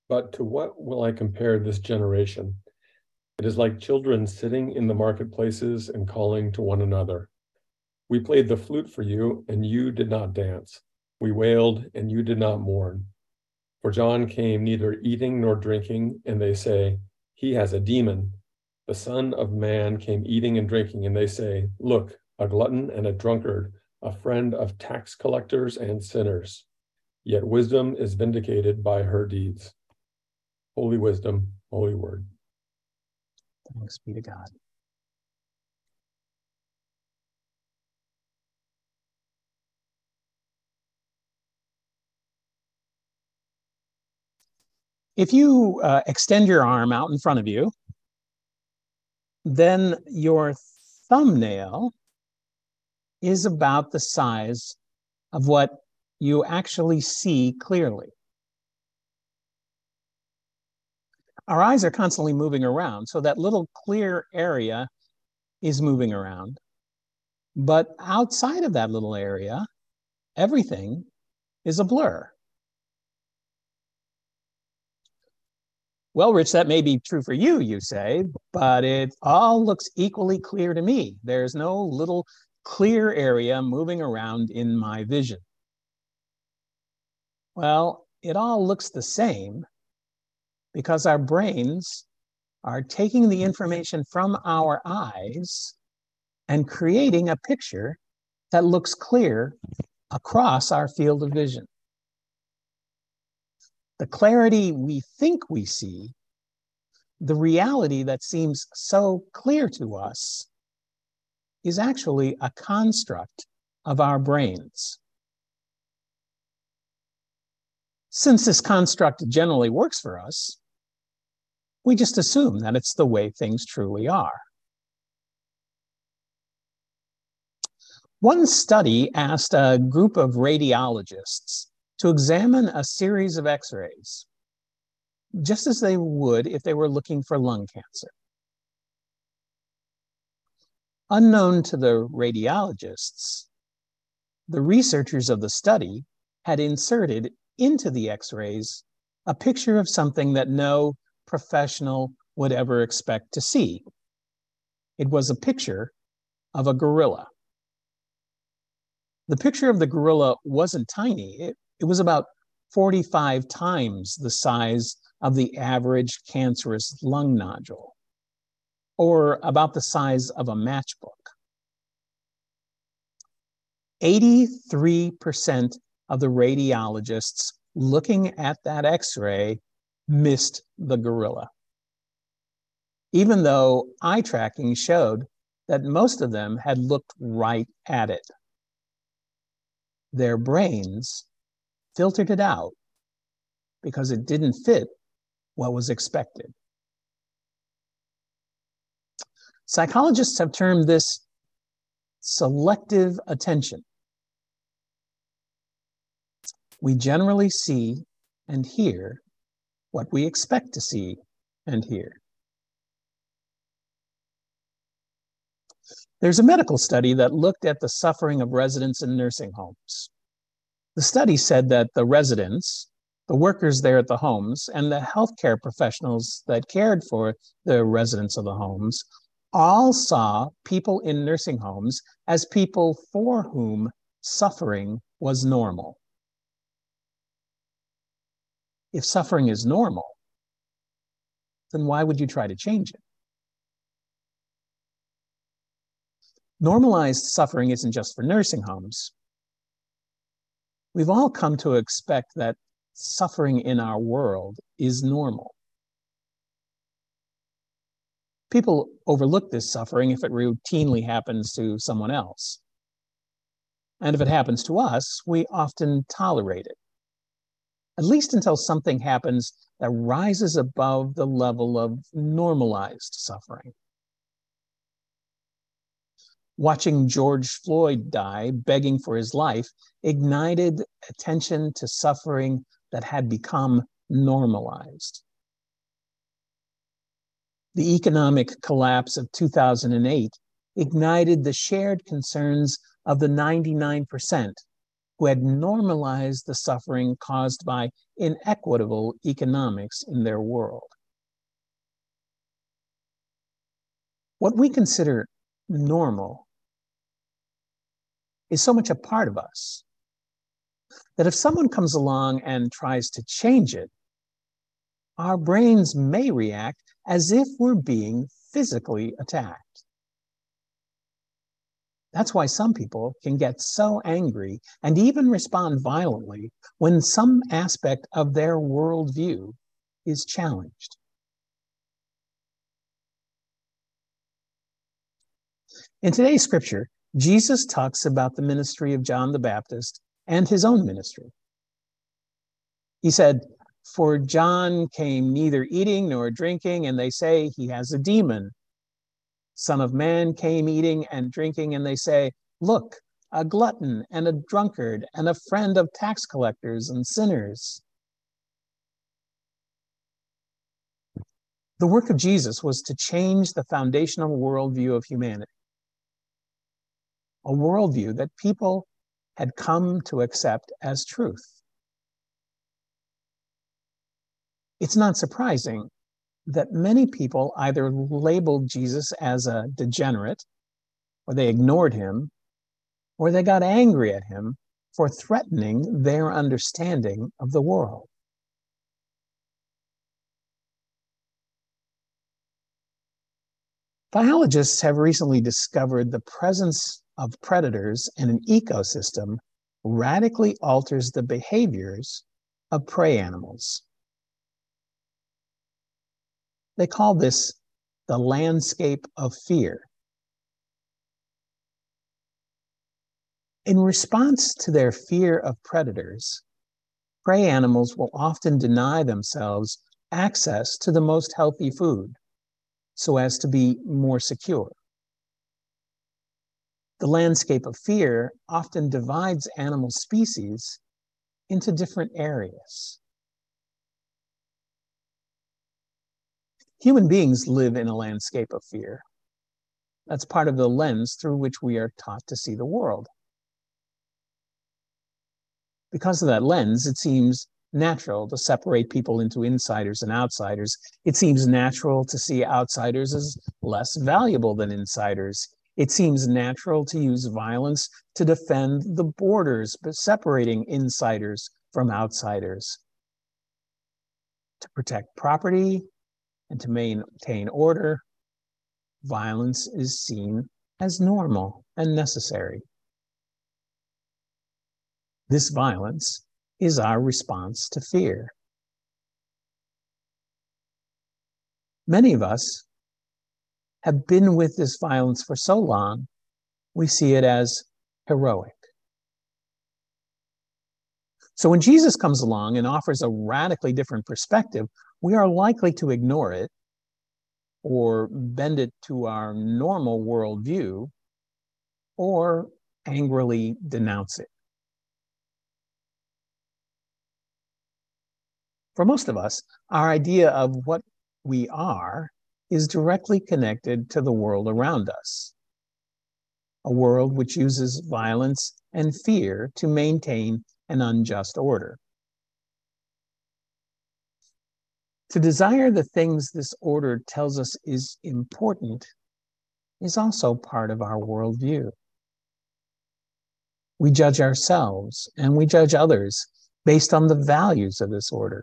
But to what will I compare this generation? It is like children sitting in the marketplaces and calling to one another. We played the flute for you, and you did not dance. We wailed, and you did not mourn. For John came neither eating nor drinking, and they say, he has a demon. The Son of Man came eating and drinking, and they say, look, a glutton and a drunkard, a friend of tax collectors and sinners. Yet wisdom is vindicated by her deeds. Holy wisdom, holy word. Thanks be to God. If you extend your arm out in front of you, then your thumbnail is about the size of what you actually see clearly. Our eyes are constantly moving around, so that little clear area is moving around. But outside of that little area, everything is a blur. Well, Rich, that may be true for you, you say, but it all looks equally clear to me. There's no little clear area moving around in my vision. Well, it all looks the same because our brains are taking the information from our eyes and creating a picture that looks clear across our field of vision. The clarity we think we see, the reality that seems so clear to us, is actually a construct of our brains. Since this construct generally works for us, we just assume that it's the way things truly are. One study asked a group of radiologists to examine a series of X-rays, just as they would if they were looking for lung cancer. Unknown to the radiologists, the researchers of the study had inserted into the X-rays a picture of something that no professional would ever expect to see. It was a picture of a gorilla. The picture of the gorilla wasn't tiny. It was about 45 times the size of the average cancerous lung nodule, or about the size of a matchbook. 83% of the radiologists looking at that X-ray missed the gorilla, even though eye tracking showed that most of them had looked right at it. Their brains filtered it out because it didn't fit what was expected. Psychologists have termed this selective attention. We generally see and hear what we expect to see and hear. There's a medical study that looked at the suffering of residents in nursing homes. The study said that the residents, the workers there at the homes, and the healthcare professionals that cared for the residents of the homes all saw people in nursing homes as people for whom suffering was normal. If suffering is normal, then why would you try to change it? Normalized suffering isn't just for nursing homes. We've all come to expect that suffering in our world is normal. People overlook this suffering if it routinely happens to someone else. And if it happens to us, we often tolerate it, at least until something happens that rises above the level of normalized suffering. Watching George Floyd die, begging for his life, ignited attention to suffering that had become normalized. The economic collapse of 2008 ignited the shared concerns of the 99% who had normalized the suffering caused by inequitable economics in their world. What we consider normal is so much a part of us that if someone comes along and tries to change it, our brains may react as if we're being physically attacked. That's why some people can get so angry and even respond violently when some aspect of their worldview is challenged. In today's scripture, Jesus talks about the ministry of John the Baptist and his own ministry. He said, "For John came neither eating nor drinking, and they say he has a demon. Son of Man came eating and drinking, and they say, look, a glutton and a drunkard and a friend of tax collectors and sinners." The work of Jesus was to change the foundational worldview of humanity, a worldview that people had come to accept as truth. It's not surprising that many people either labeled Jesus as a degenerate, or they ignored him, or they got angry at him for threatening their understanding of the world. Biologists have recently discovered the presence of predators in an ecosystem radically alters the behaviors of prey animals. They call this the landscape of fear. In response to their fear of predators, prey animals will often deny themselves access to the most healthy food so as to be more secure. The landscape of fear often divides animal species into different areas. Human beings live in a landscape of fear. That's part of the lens through which we are taught to see the world. Because of that lens, it seems natural to separate people into insiders and outsiders. It seems natural to see outsiders as less valuable than insiders. It seems natural to use violence to defend the borders, separating insiders from outsiders. To protect property and to maintain order, violence is seen as normal and necessary. This violence is our response to fear. Many of us have been with this violence for so long, we see it as heroic. So when Jesus comes along and offers a radically different perspective, we are likely to ignore it or bend it to our normal worldview or angrily denounce it. For most of us, our idea of what we are is directly connected to the world around us, a world which uses violence and fear to maintain an unjust order. To desire the things this order tells us is important is also part of our worldview. We judge ourselves and we judge others based on the values of this order.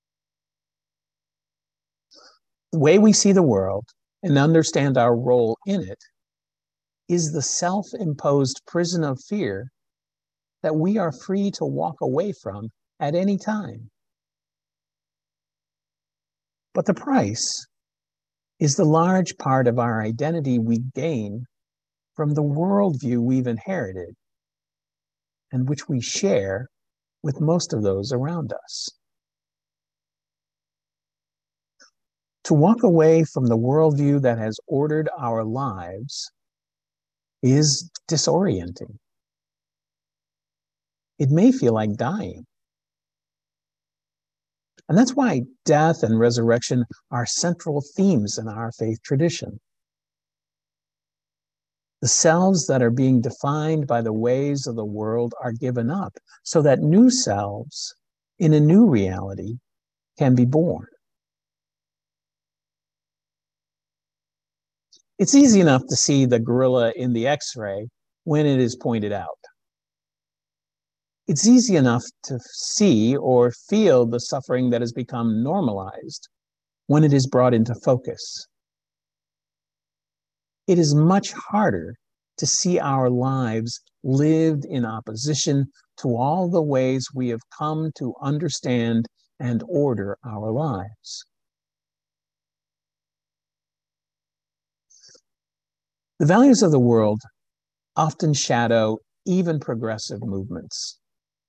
The way we see the world and understand our role in it is the self-imposed prison of fear that we are free to walk away from at any time. But the price is the large part of our identity we gain from the worldview we've inherited and which we share with most of those around us. To walk away from the worldview that has ordered our lives is disorienting. It may feel like dying. And that's why death and resurrection are central themes in our faith tradition. The selves that are being defined by the ways of the world are given up so that new selves in a new reality can be born. It's easy enough to see the gorilla in the X-ray when it is pointed out. It's easy enough to see or feel the suffering that has become normalized when it is brought into focus. It is much harder to see our lives lived in opposition to all the ways we have come to understand and order our lives. The values of the world often shadow even progressive movements.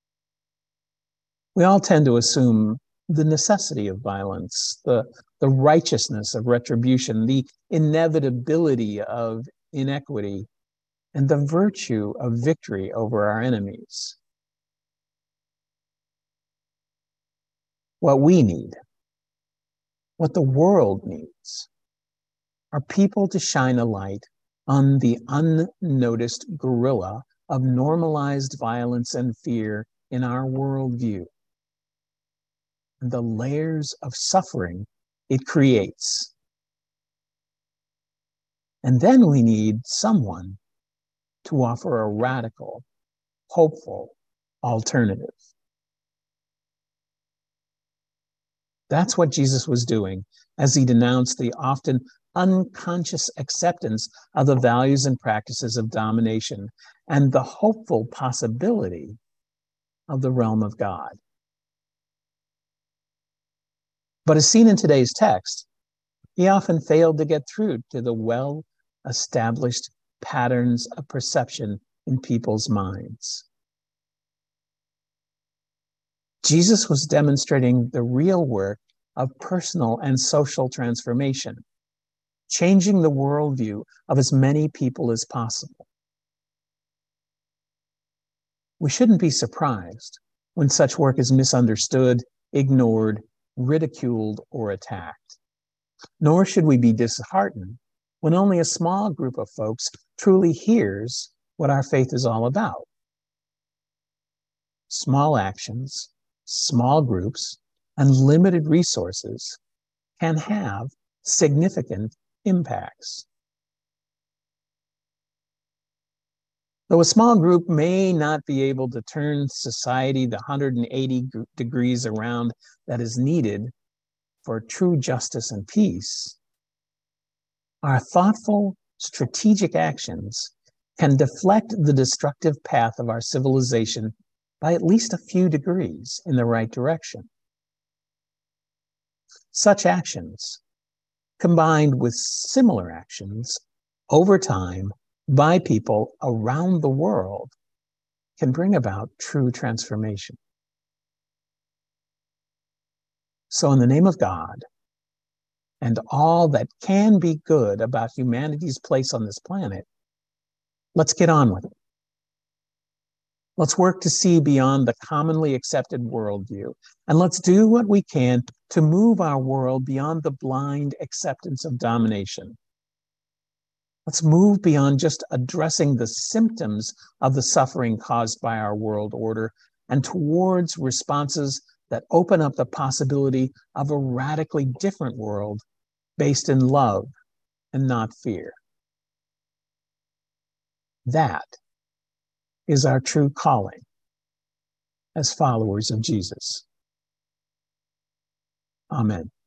We all tend to assume the necessity of violence, the righteousness of retribution, the inevitability of inequity, and the virtue of victory over our enemies. What we need, what the world needs, are people to shine a light on the unnoticed gorilla of normalized violence and fear in our worldview, and the layers of suffering it creates. And then we need someone to offer a radical, hopeful alternative. That's what Jesus was doing as he denounced the often unconscious acceptance of the values and practices of domination and the hopeful possibility of the realm of God. But as seen in today's text, he often failed to get through to the well-established patterns of perception in people's minds. Jesus was demonstrating the real work of personal and social transformation, changing the worldview of as many people as possible. We shouldn't be surprised when such work is misunderstood, ignored, ridiculed, or attacked. Nor should we be disheartened when only a small group of folks truly hears what our faith is all about. Small actions, small groups, and limited resources can have significant impacts. Though a small group may not be able to turn society the 180 degrees around that is needed for true justice and peace, our thoughtful, strategic actions can deflect the destructive path of our civilization by at least a few degrees in the right direction. Such actions, combined with similar actions over time by people around the world, can bring about true transformation. So in the name of God and all that can be good about humanity's place on this planet, let's get on with it. Let's work to see beyond the commonly accepted worldview, and let's do what we can to move our world beyond the blind acceptance of domination. Let's move beyond just addressing the symptoms of the suffering caused by our world order and towards responses that open up the possibility of a radically different world based in love and not fear. That is our true calling as followers of Jesus. Amen.